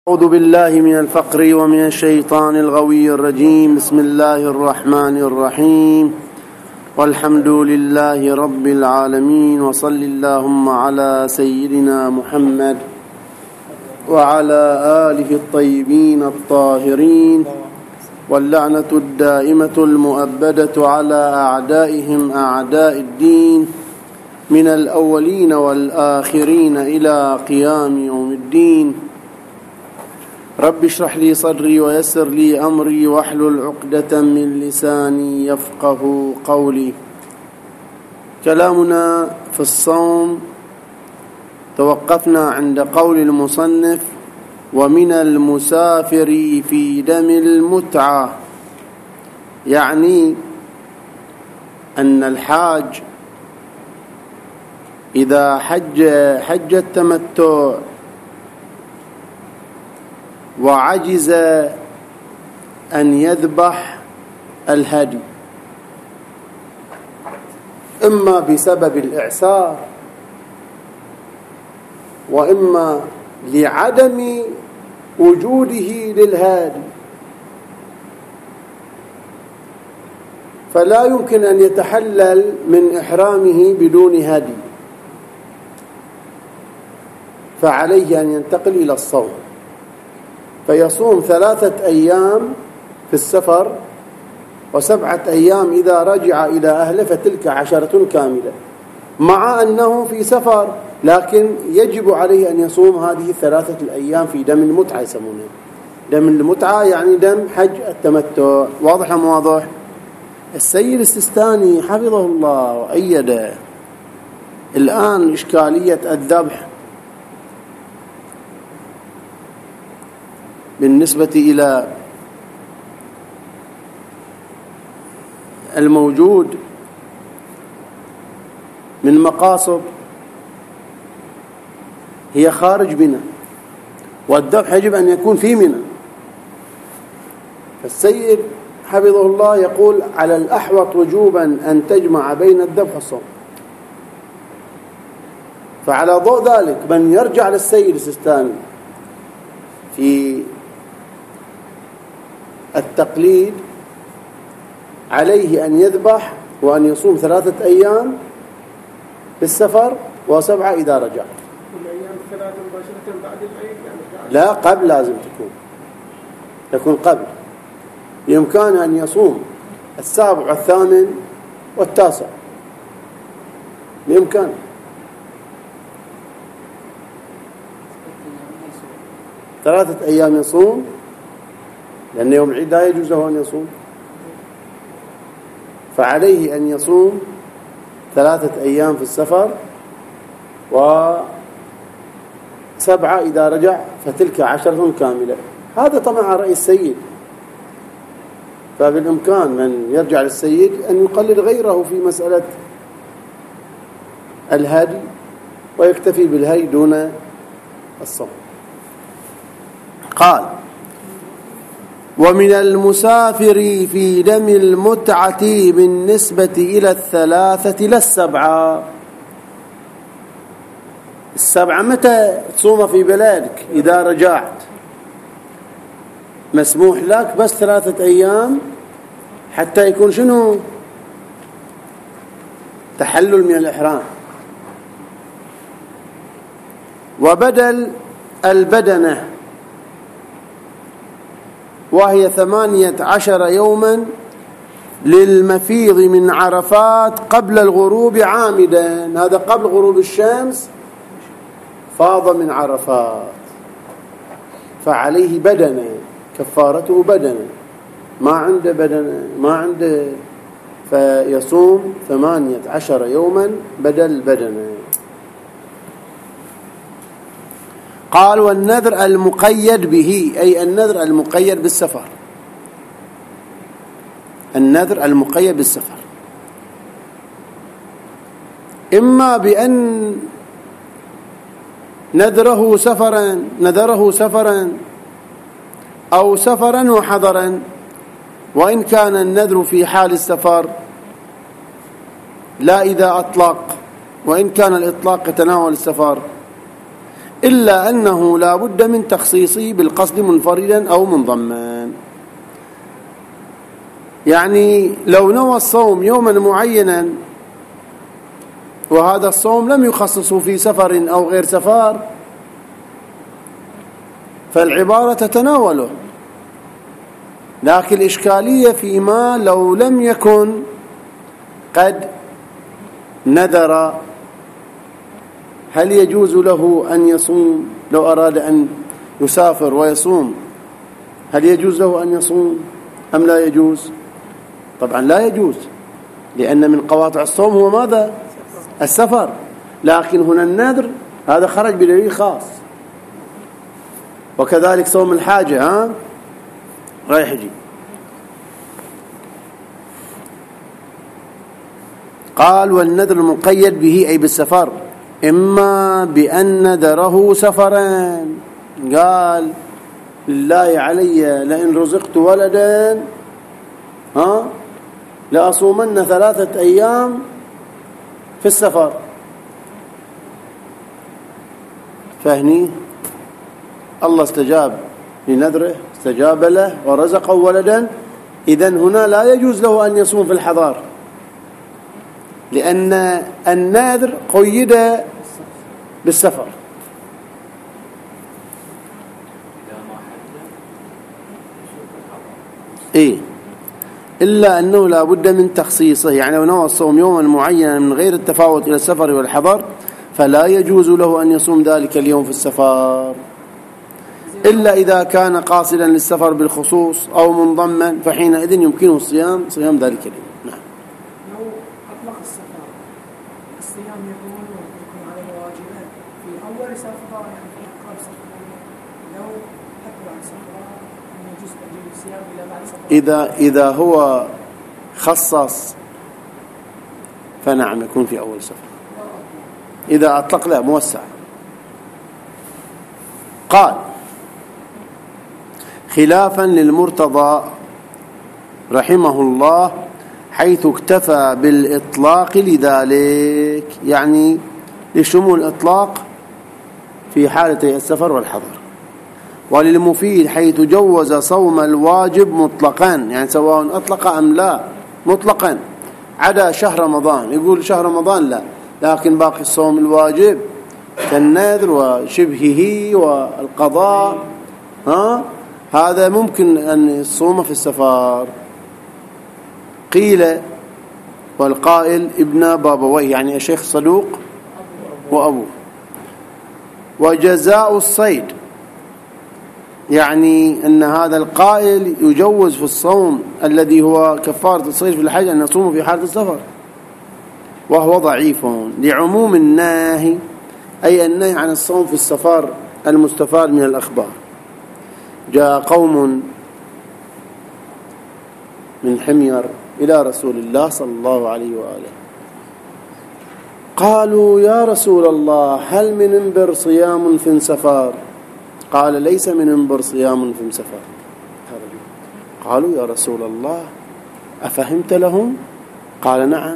أعوذ بالله من الفقر ومن الشيطان الغوي الرجيم. بسم الله الرحمن الرحيم، والحمد لله رب العالمين، وصل اللهم على سيدنا محمد وعلى آله الطيبين الطاهرين، واللعنة الدائمة المؤبدة على أعدائهم أعداء الدين من الأولين والآخرين إلى قيام يوم الدين. رب اشرح لي صدري ويسر لي أمري واحلل عقدة من لساني يفقه قولي. كلامنا في الصوم توقفنا عند قول المصنف: ومن المسافر في دم المتعة، يعني أن الحاج إذا حج التمتع وعجز أن يذبح الهدي، إما بسبب الإعسار وإما لعدم وجوده للهادي، فلا يمكن أن يتحلل من إحرامه بدون هدي، فعليه أن ينتقل إلى الصوم، فيصوم 3 أيام في السفر و7 أيام إذا رجع إلى أهله، فتلك 10 كاملة، مع أنه في سفر، لكن يجب عليه أن يصوم هذه 3 الأيام في دم المتعة. يسمونه دم المتعة، يعني دم حج التمتع. واضح أم واضح؟ السيد السيستاني حفظه الله وأيده الآن إشكالية الذبح بالنسبة إلى الموجود من مقاصد هي خارج منى، والذبح يجب أن يكون في منى. فالسيد حفظه الله يقول: على الأحوط وجوبا أن تجمع بين الذبح والصوم. فعلى ضوء ذلك من يرجع للسيد السيستاني في التقليد عليه أن يذبح وأن يصوم 3 أيام في السفر و7 إذا رجع. الأيام 3 مباشرة بعد العيد يعني؟ لا، قبل، لازم تكون قبل. يمكن أن يصوم 7 و8 و9، بإمكانه 3 أيام يصوم، لأن يوم العيد لا يجوز له أن يصوم، فعليه أن يصوم 3 أيام في السفر و7 إذا رجع، فتلك 10 كاملة. هذا طبعا رأي السيد، فبالإمكان من يرجع للسيد أن يقلد غيره في مسألة الهدي ويكتفي بالهدي دون الصوم. قال: ومن المسافر في دم المتعة بالنسبة إلى 3 لا 7. 7 متى تصوم في بلادك؟ إذا رجعت مسموح لك بس 3 أيام حتى يكون شنو؟ تحلل من الإحرام. وبدل البدنة وهي 18 يوما للمفيض من عرفات قبل الغروب عامدا. هذا قبل غروب الشمس فاض من عرفات، فعليه بدنة، كفارته بدنة. ما عنده بدنة، ما عنده، فيصوم 18 يوما بدل بدنة. قال: والنذر المقيد به، أي النذر المقيد بالسفر. النذر المقيد بالسفر إما بأن نذره سفرا أو سفرا وحضرا، وإن كان النذر في حال السفر لا إذا أطلق، وإن كان الإطلاق يتناول السفر. إلا أنه لا بد من تخصيصه بالقصد منفردا أو منضما. يعني لو نوى الصوم يوما معينا وهذا الصوم لم يخصصه في سفر أو غير سفر فالعبارة تتناوله، لكن الإشكالية فيما لو لم يكن قد نذر، هل يجوز له أن يصوم؟ لو أراد أن يسافر ويصوم هل يجوز له أن يصوم أم لا يجوز؟ طبعا لا يجوز، لأن من قواطع الصوم هو ماذا؟ السفر. لكن هنا النذر هذا خرج بدليل خاص. وكذلك صوم الحاجة رايح يجي. قال والنذر المقيد به أي بالسفر، إما بأن نذره سفرا، قال لله علي لئن رزقت ولدا لأصومن 3 أيام في السفر، فهني الله استجاب لنذره، استجاب له ورزقه ولدا. إذن هنا لا يجوز له أن يصوم في الحضار، لأن النذر قيد بالسفر. إلا أنه لا بد من تخصيصه، يعني لو نوى الصوم يوما معينا من غير التفاوت إلى السفر والحضر فلا يجوز له أن يصوم ذلك اليوم في السفر، إلا إذا كان قاصدا للسفر بالخصوص أو منضما، فحينئذ يمكنه صيام ذلك اليوم. نعم. لو أطلق السفر الصيام يكون على الواجبات في أول سفر، يعني في أقرب سفر، لو أتبع سفر يجوز تأجيل الصيام إلى بعد سفر. إذا هو خصص فنعم يكون في أول سفر، إذا أطلق لا موسع. قال خلافا للمرتضى رحمه الله حيث اكتفى بالإطلاق لذلك، يعني لشمول الإطلاق في حالة السفر والحضر. وللمفيد حيث جوز صوم الواجب مطلقا، يعني سواء أطلق أم لا مطلقا، عدا شهر رمضان، يقول شهر رمضان لا، لكن باقي الصوم الواجب كالنذر وشبهه والقضاء هذا ممكن أن يصوم في السفر. قيل والقائل ابن بابويه، يعني الشيخ صدوق وأبوه. وجزاء الصيد، يعني أن هذا القائل يجوز في الصوم الذي هو كفارة الصيد في الحج أن يصوم في حالة السفر، وهو ضعيف لعموم الناهي، أي النهي عن الصوم في السفر المستفاد من الأخبار. جاء قوم من حمير إلى رسول الله صلى الله عليه وآله قالوا يا رسول الله هل من انبر صيام في سفر؟ قال ليس من انبر صيام في سفر. قالوا يا رسول الله أفهمت لهم؟ قال نعم.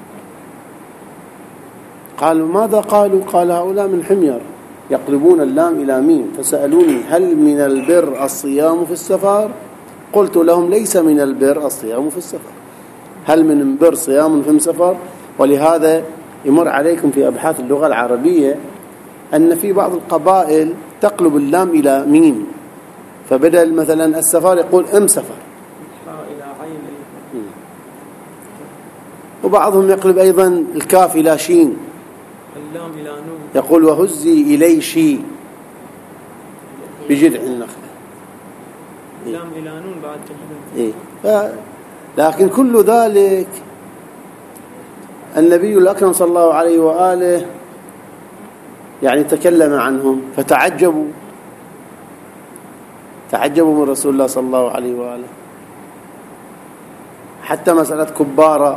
قالوا ماذا قالوا؟ قال هؤلاء من حمير يقلبون اللام إلى ميم، فسألوني هل من البر الصيام في السفر؟ قلت لهم ليس من البر الصيام في السفر. هل من البر صيام في السفر؟ ولهذا يمر عليكم في أبحاث اللغة العربية أن في بعض القبائل تقلب اللام إلى ميم، فبدل مثلا السفر يقول سفر، وبعضهم يقلب أيضا الكاف إلى شين، اللام إلى نون، يقول وهزي إلي شي بجذع النخلة، اللام إلى نون بعد كلمة. لكن كل ذلك النبي الأكرم صلى الله عليه وآله يعني تكلم عنهم فتعجبوا من رسول الله صلى الله عليه وآله. حتى مسألة كبارة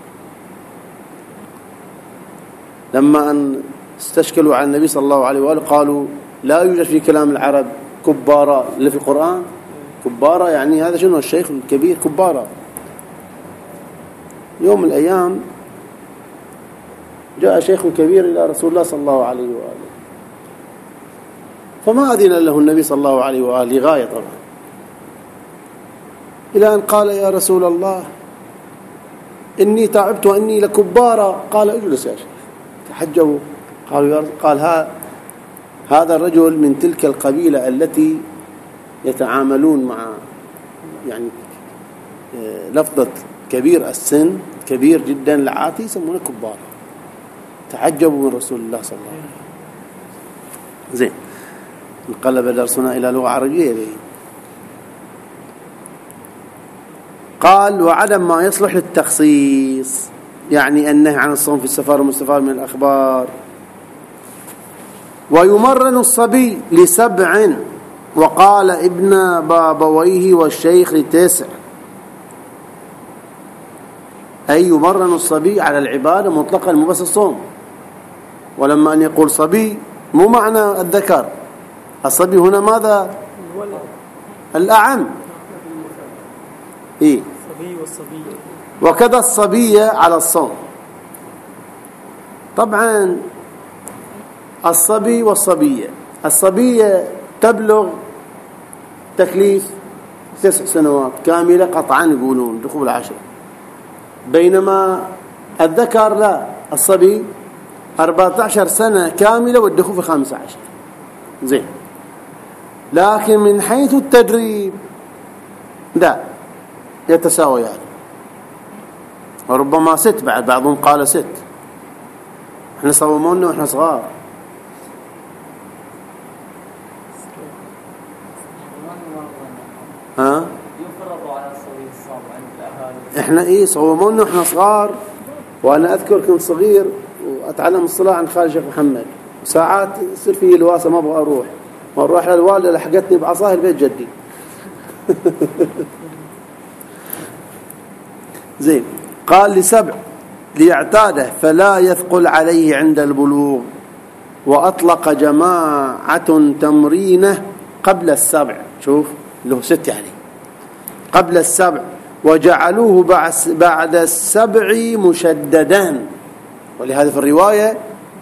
لما أن استشكلوا عن النبي صلى الله عليه وآله قالوا لا يوجد في كلام العرب كبارة اللي في القرآن. كبارة يعني هذا شنو؟ الشيخ الكبير كبارة. يوم من الأيام جاء شيخ كبير إلى رسول الله صلى الله عليه وآله فما أذن له النبي صلى الله عليه وآله غاية طبعا، إلى أن قال يا رسول الله إني تعبت وإني لكبارا. قال اجلس يا شيخ. تحجبوا. قال هذا الرجل من تلك القبيلة التي يتعاملون مع يعني لفظة كبير السن، كبير جدا العاتي، يسمونه كبار. تعجبوا من رسول الله صلى الله عليه وسلم. زين، انقلب درسنا إلى لغة عربية. قال وعدم ما يصلح للتخصيص، يعني النهي عن الصوم في السفر والمستفاد من الأخبار. ويمرن الصبي ل7، وقال ابن بابويه والشيخ ل9، أي يمرن الصبي على العبادة مطلقا مو بس الصوم. ولما أن يقول صبي مو معنى الذكر، الصبي هنا ماذا؟ الأعم. إيه؟ الصبي والصبية. وكذا الصبية على الصوم. طبعا الصبي والصبية، الصبية تبلغ تكليف 9 سنوات كاملة قطعا يقولون دخول 10، بينما الذكر لا، الصبي 14 سنة كاملة والدخول في 15. زين، لكن من حيث التدريب لا، يتساويان، وربما 6 بعد، بعضهم قال 6. احنا صومونا واحنا صغار. ها؟ يفرض على الصبي الصوم عند الأهالي. احنا صومونا واحنا صغار. وانا اذكر كنت صغير واتعلم الصلاة عند خالد الشيخ محمد، ساعات يصير في الواسة ما ابغى اروح، ما اروح للوالدة لحقتني بعصاها البيت جدي. زين، قال ل7 ليعتاده فلا يثقل عليه عند البلوغ. وأطلق جماعة تمرينه قبل 7، شوف له 6 يعني قبل 7، وجعلوه بعد 7 مشددا. ولهذا في الرواية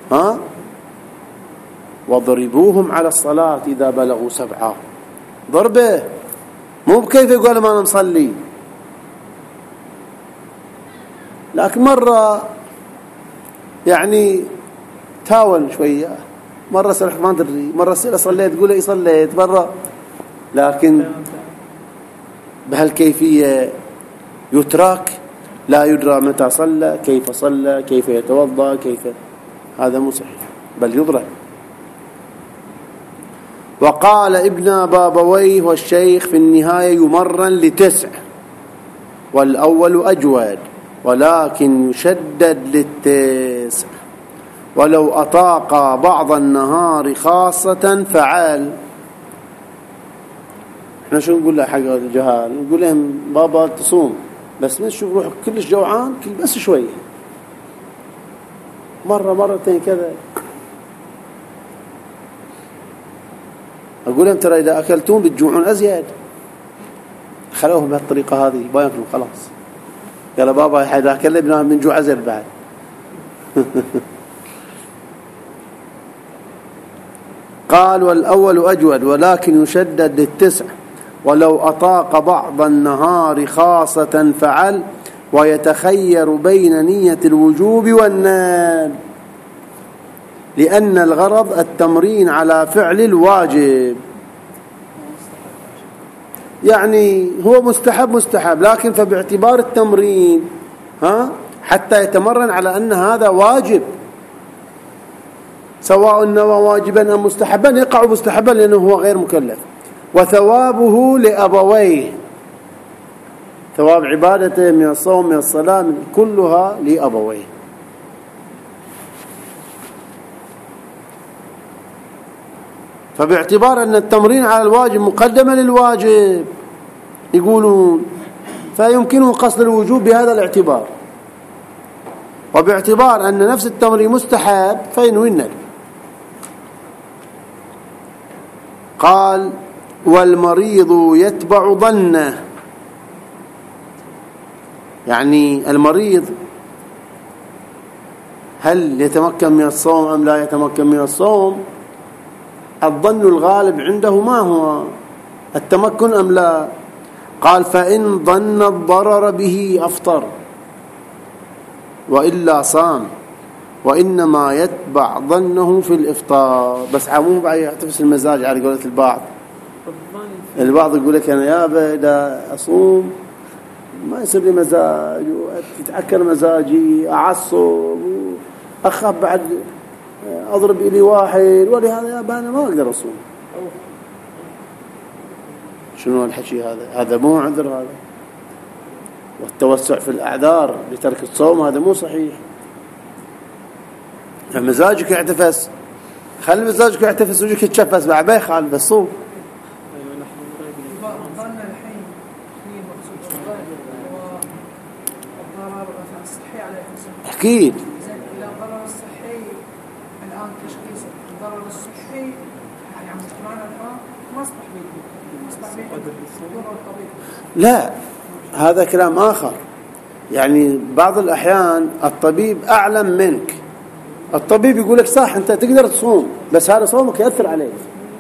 وضربوهم على الصلاة إذا بلغوا 7. ضربه، مو بكيف يقول ما أنا مصلي. لكن مرة يعني تاول شوية، مرة سرح ما أدري، مرة صليت تقول لي صليت مرة، لكن بهالكيفية يترك، لا يدرى متى صلى، كيف صلى، كيف يتوضأ، كيف، هذا مو صحيح، بل يضرب. وقال ابن بابويه والشيخ في النهاية يمرن ل9، والأول أجود، ولكن يشدد ل9، ولو أطاق بعض النهار خاصة فعل. احنا شو نقول له حق الجهال؟ نقول لهم بابا تصوم بس ما تشوف روحك كلش جوعان، بس شوية، مرة مرتين كذا. أقول لهم ترى إذا أكلتون بتجوعون أزيد، خلوهم بهالطريقة هذه ما يأكلون خلاص. قال بابا إذا أكلنا من جوع أزيد بعد. قال والأول أجود، ولكن يشدد ل9، ولو أطاق بعض النهار خاصة فعل، ويتخير بين نية الوجوب والندب، لأن الغرض التمرين على فعل الواجب. يعني هو مستحب، لكن فباعتبار التمرين حتى يتمرن على أن هذا واجب، سواء نوى واجبا أم مستحبا يقع مستحبا لأنه هو غير مكلف. وثوابه لأبويه، ثواب عبادته من الصوم من الصلاة كلها لأبويه. فباعتبار أن التمرين على الواجب مقدمة للواجب يقولون، فيمكنه قصد الوجوب بهذا الاعتبار، وباعتبار أن نفس التمرين مستحب فينوي الندب. قال والمريض يتبع ظنه، يعني المريض هل يتمكن من الصوم أم لا يتمكن من الصوم، الظن الغالب عنده ما هو التمكن أم لا؟ قال فإن ظن الضرر به أفطر وإلا صام وإنما يتبع ظنه في الإفطار. بس عموم بعد يعتفس المزاج على قولة البعض يقول لك أنا يابا إذا أصوم ما يصير لي مزاج وتتعكر مزاجي أعصب أخاف بعد أضرب إلي واحد ولهذا يابا أنا ما أقدر أصوم. شنو الحكي هذا مو عذر هذا. والتوسع في الأعذار لترك الصوم هذا مو صحيح. مزاجك يعتفس خلي مزاجك يعتفس وجهك يتشفس بعد ما يخالف الصوم. ظن الحين في مقصود الضرر الصحي على الإنسان. أكيد. إذا الضرر الصحي الآن تشخيص الضرر الصحي يعني عم نتكلم الآن ما أصبح بيدي لا هذا كلام آخر. يعني بعض الأحيان الطبيب أعلم منك. الطبيب يقول لك صح أنت تقدر تصوم بس هذا صومك يأثر عليك.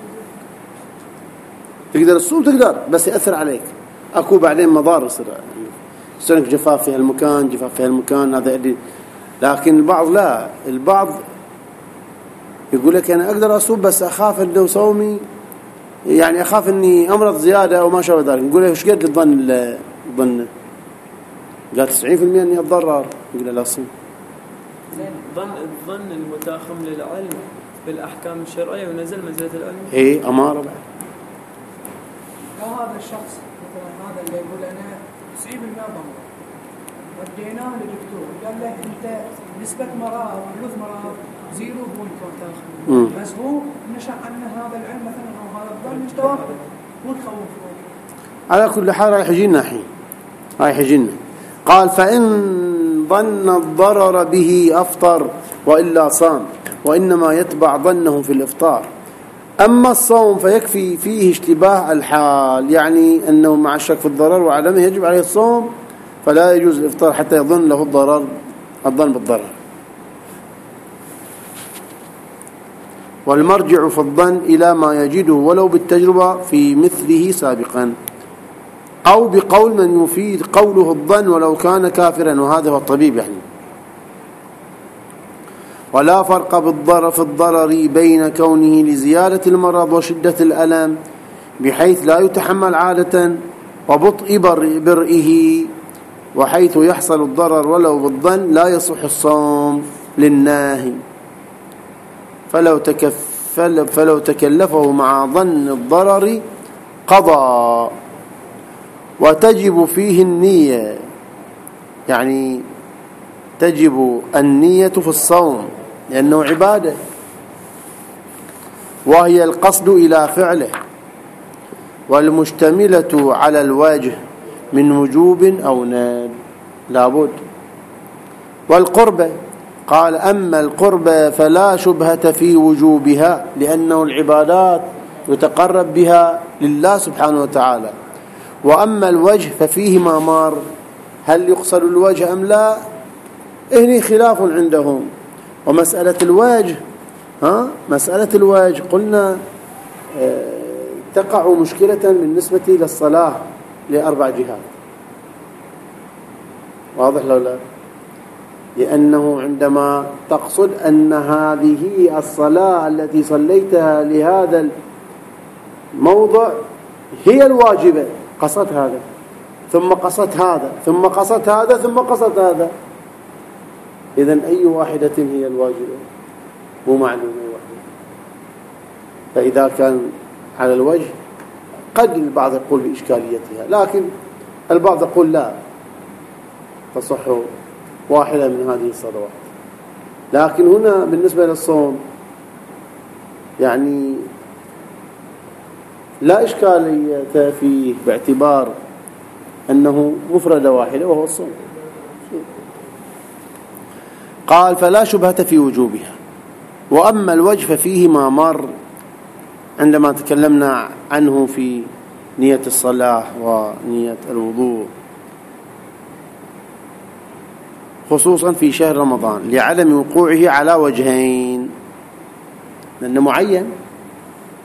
تقدر تصوم تقدر بس يأثر عليك. أكو بعدين مضار يصير جفاف في هالمكان جفاف في هالمكان هذا اللي. لكن البعض لا. البعض يقول لك أنا أقدر أصوم بس أخاف إنه صومي يعني أخاف إني أمرض زيادة أو ما شابه ذلك. نقول له إيش قد الظن قال 90% إني أتضرر. يقول له لا صوم. الظن المتاخم للعلم بالأحكام الشرعية ونزل منزلة العلم. إيه أمارة بعد. لو هذا الشخص مثلا هذا اللي يقول أنا 90% ضمن وديناه للدكتور قال له أنت نسبة مرض حدوث مرض 0.1 بس هو نشأ عنه هذا العلم مثلا أو هذا الظن مستوى مو تخوفه. على كل حال رايح يجينا الحين رايح يجينا. قال فإن ظن الضرر به أفطر وإلا صام وإنما يتبع ظنه في الإفطار. أما الصوم فيكفي فيه اشتباه الحال يعني أنه مع الشك في الضرر وعدمه يجب عليه الصوم فلا يجوز الإفطار حتى يظن له الظن بالضرر. والمرجع في الظن إلى ما يجده ولو بالتجربة في مثله سابقا أو بقول من يفيد قوله الظن ولو كان كافرا وهذا هو الطبيب يعني. ولا فرق في الضرر بين كونه لزيادة المرض وشدة الألم بحيث لا يتحمل عادة وبطء برئه وحيث يحصل الضرر ولو بالظن لا يصح الصوم للناهي فلو تكلفه مع ظن الضرر قضى. وتجب فيه النية يعني تجب النية في الصوم لأنه عبادة وهي القصد إلى فعله والمشتملة على الوجه من وجوب أو ندب لابد. والقربة قال أما القربة فلا شبهة في وجوبها لأنه العبادات يتقرب بها لله سبحانه وتعالى. وأما الوجه ففيه ما مار هل يقصد الوجه أم لا إهني خلاف عندهم. ومسألة الوجه مسألة الوجه قلنا تقع مشكلة بالنسبة للصلاة لأربع جهات. واضح لو لا؟ لأنه عندما تقصد أن هذه الصلاة التي صليتها لهذا الموضع هي الواجبة قصد هذا ثم قصد هذا ثم قصد هذا ثم قصد هذا إذن أي واحدة هي الواجبة مو معلومة واحدة. فإذا كان على الوجه قد البعض يقول بإشكاليتها لكن البعض يقول لا تصح واحدة من هذه الصلوات. لكن هنا بالنسبة للصوم يعني لا إشكالية فيه باعتبار أنه مفردة واحدة وهو الصوم. قال فلا شبهة في وجوبها. وأما الوجه ففيه ما مر عندما تكلمنا عنه في نية الصلاة ونية الوضوء خصوصا في شهر رمضان لعدم وقوعه على وجهين لأنه معين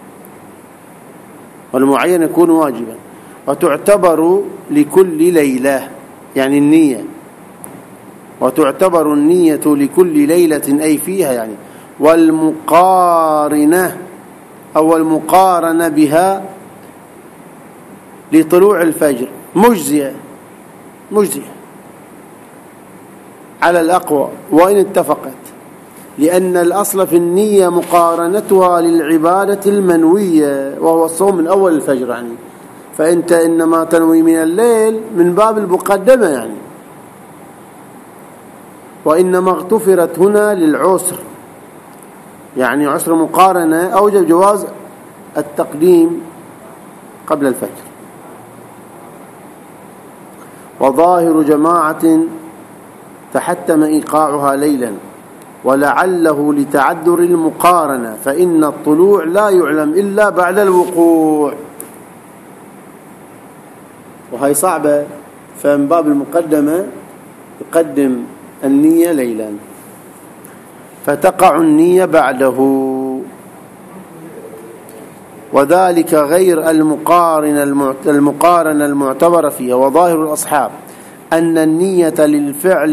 والمعين يكون واجبا. وتعتبر لكل ليلة يعني النية، وتعتبر النية لكل ليلة أي فيها يعني، والمقارنة أو المقارنة بها لطلوع الفجر مجزية على الأقوى وإن اتفقت، لأن الأصل في النية مقارنتها للعبادة المنوية وهو الصوم من أول الفجر يعني، فأنت إنما تنوي من الليل من باب المقدمة يعني، وإنما اغتفرت هنا للعسر يعني عسر مقارنة أوجب جواز التقديم قبل الفجر. وظاهر جماعة تحتم إيقاعها ليلا ولعله لتعذر المقارنة، فإن الطلوع لا يعلم إلا بعد الوقوع، وهي صعبة، فمن باب المقدمة يقدم النية ليلا فتقع النية بعده. وذلك غير المقارنة المعتبرة فيها. وظاهر الأصحاب أن النية للفعل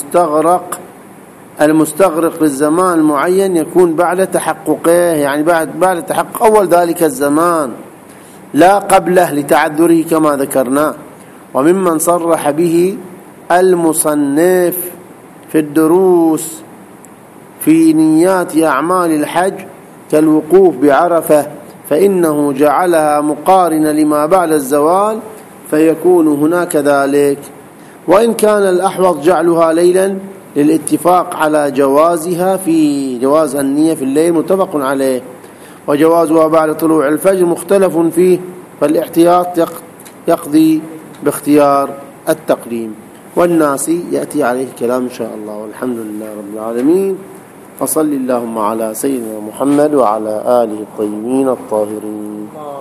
المستغرق للزمان المعين يكون بعد تحققه يعني بعد تحقق أول ذلك الزمان لا قبله لتعذره كما ذكرنا. وممن صرح به المصنف في الدروس في نيات أعمال الحج كالوقوف بعرفة، فإنه جعلها مقارنة لما بعد الزوال فيكون هناك ذلك. وإن كان الأحوط جعلها ليلا للاتفاق على جوازها في جواز النية في الليل متفق عليه، وجوازها بعد طلوع الفجر مختلف فيه، فالاحتياط يقضي باختيار التقديم. والناس يأتي عليه كلام إن شاء الله. والحمد لله رب العالمين، فصل اللهم على سيدنا محمد وعلى آله الطيبين الطاهرين.